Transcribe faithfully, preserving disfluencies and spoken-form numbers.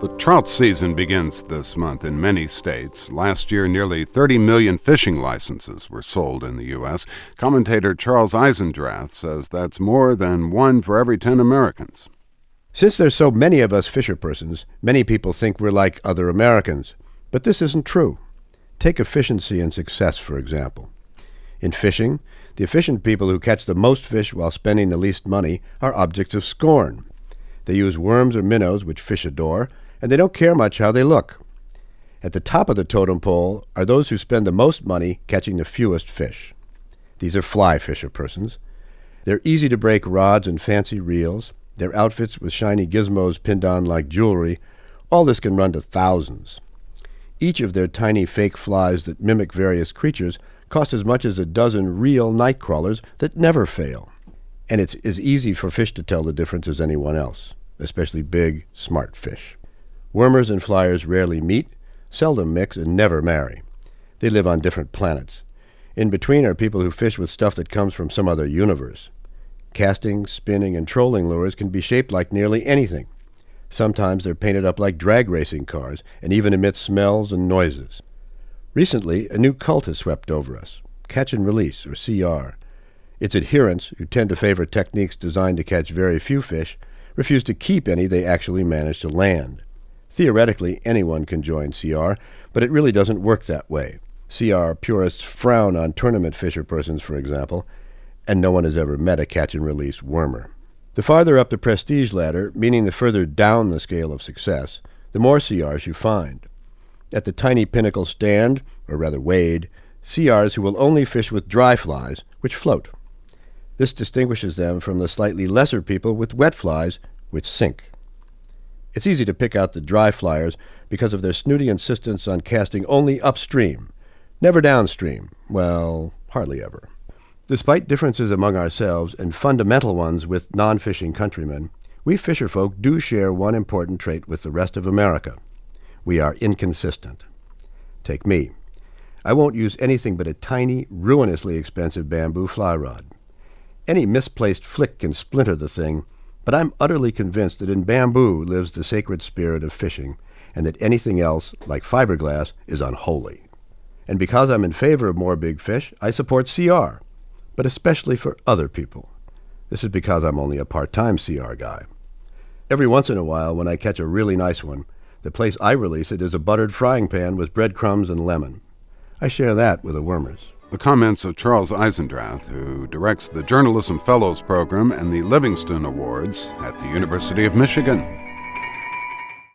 The trout season begins this month in many states. Last year, nearly thirty million fishing licenses were sold in the U S Commentator Charles Eisendrath says that's more than one for every ten Americans. Since there's so many of us fisher-persons, many people think we're like other Americans. But this isn't true. Take efficiency and success, for example. In fishing, the efficient people who catch the most fish while spending the least money are objects of scorn. They use worms or minnows, which fish adore, and they don't care much how they look. At the top of the totem pole are those who spend the most money catching the fewest fish. These are fly fisher-persons. They're easy-to-break rods and fancy reels, their outfits with shiny gizmos pinned on like jewelry. All this can run to thousands. Each of their tiny fake flies that mimic various creatures cost as much as a dozen real night crawlers that never fail. And it's as easy for fish to tell the difference as anyone else, especially big, smart fish. Wormers and flyers rarely meet, seldom mix, and never marry. They live on different planets. In between are people who fish with stuff that comes from some other universe. Casting, spinning, and trolling lures can be shaped like nearly anything. Sometimes they're painted up like drag racing cars and even emit smells and noises. Recently, a new cult has swept over us, catch and release, or C R. Its adherents, who tend to favor techniques designed to catch very few fish, refuse to keep any they actually manage to land. Theoretically, anyone can join C R, but it really doesn't work that way. C R purists frown on tournament fisher-persons, for example, and no one has ever met a catch-and-release wormer. The farther up the prestige ladder, meaning the further down the scale of success, the more C Rs you find. At the tiny pinnacle stand, or rather wade, C Rs who will only fish with dry flies, which float. This distinguishes them from the slightly lesser people with wet flies, which sink. It's easy to pick out the dry flyers because of their snooty insistence on casting only upstream, never downstream, well, hardly ever. Despite differences among ourselves and fundamental ones with non-fishing countrymen, we fisherfolk do share one important trait with the rest of America. We are inconsistent. Take me. I won't use anything but a tiny, ruinously expensive bamboo fly rod. Any misplaced flick can splinter the thing, but I'm utterly convinced that in bamboo lives the sacred spirit of fishing, and that anything else, like fiberglass, is unholy. And because I'm in favor of more big fish, I support C R, but especially for other people. This is because I'm only a part-time C R guy. Every once in a while, when I catch a really nice one, the place I release it is a buttered frying pan with breadcrumbs and lemon. I share that with the wormers. The comments of Charles Eisendrath, who directs the Journalism Fellows Program and the Livingston Awards at the University of Michigan.